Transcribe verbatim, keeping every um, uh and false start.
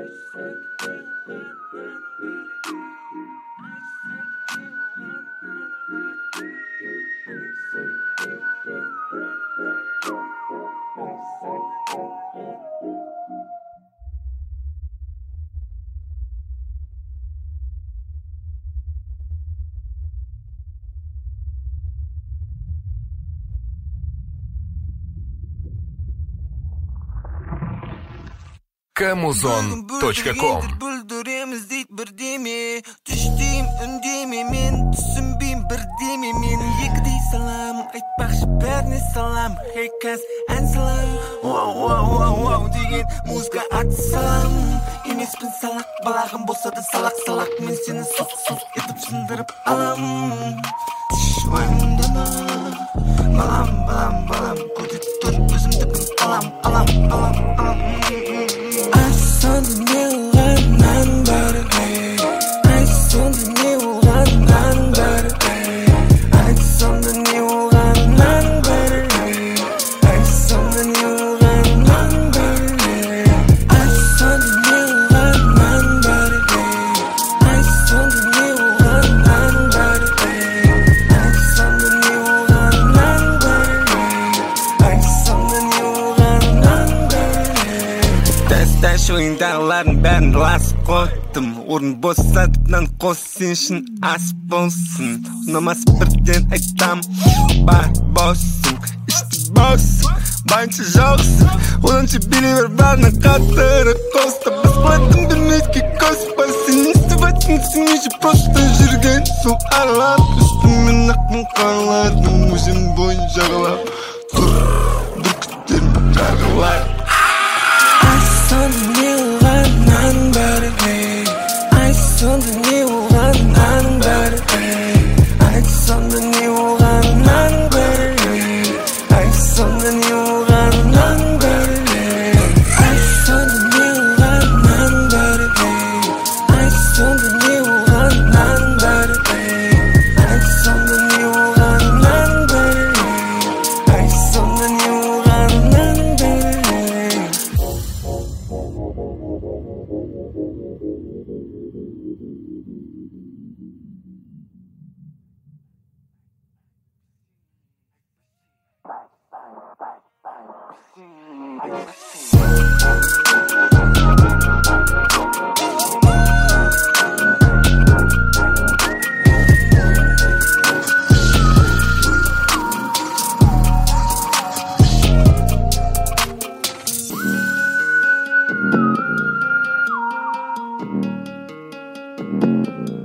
камузон точка ком. Бүлдіреміз дейді бірдеме, түштейім үндеме, мен түсінбейм бірдеме, мен екідей салам, айтпақшы бәріне салам, хей кәз ән салам, вау вау вау вау деген музыка аты салам, емеспін салақ, балағым болса да салақ салақ, мен сені соқ соқ етіп сындырып алам, ойымдама, балам балам балам, көте тұр өзімді бір алам алам алам алам. I saw the new one number, I saw the new one number, I saw the new one number, I saw the new one number, I saw the new one number, I saw the new one number, I saw the new one number, I saw the new one number. Тәс-тәс ойындағылардың бәрін ласып қойдым, орын босатып нан қос сен үшін ас болсын, ұнамас бірден айтам, бар боссың, ішті боссың, байынша жоқсың, оданша билей бер барына қатыры қоста, бесплатным бермейді коспа, сен естіп айтсың, сен еше просто жүрген сол аралап, үстімен ақпын қалардың өзен бойын жағалап, тұр бүркіттерін жарғылар. I saw the new one number, I saw the new one number, I saw the new one number, I saw the new one number, I saw the new one number, I saw the new one number, I saw the new one number, I saw the new one number. Thank you.